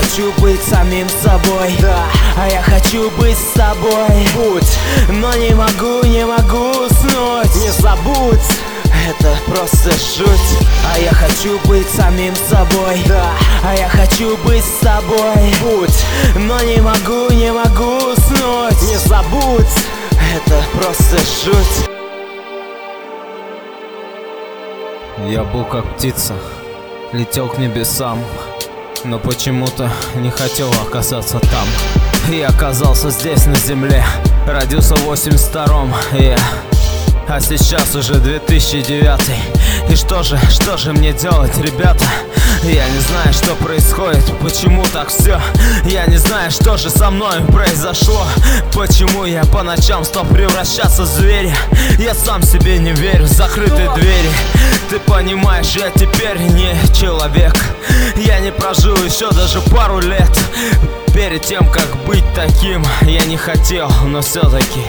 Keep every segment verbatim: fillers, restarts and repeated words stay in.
хочу быть самим собой, да. А я хочу быть с тобой, будь. Но не могу, не могу уснуть. Не забудь, это просто шуть. А я хочу быть самим собой, да. А я хочу быть с тобой, будь. Но не могу, не могу уснуть. Не забудь, это просто шуть. Я был как птица, летел к небесам, но почему-то не хотел оказаться там. И оказался здесь, на земле. Родился в восемьдесят втором, yeah. А сейчас уже две тысячи девятый. И что же, что же мне делать, ребята? Я не знаю, что происходит, почему так все. Я не знаю, что же со мной произошло. Почему я по ночам стал превращаться в зверя. Я сам себе не верю, закрыты двери. Ты понимаешь, я теперь не человек. Я не прожил еще даже пару лет. Перед тем, как быть таким, я не хотел, но все-таки.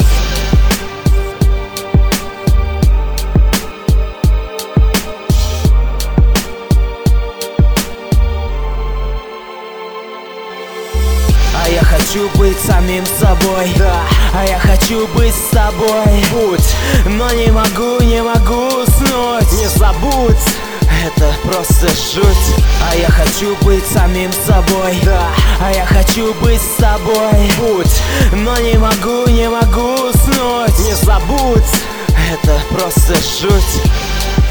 А я хочу быть самим собой, да. А я хочу быть с тобой, будь. Но не могу, не могу уснуть. Не забудь, это просто шуть. А я хочу быть самим собой, да. А я хочу быть с тобой, будь. Но не могу, не могу уснуть. Не забудь, это просто шуть.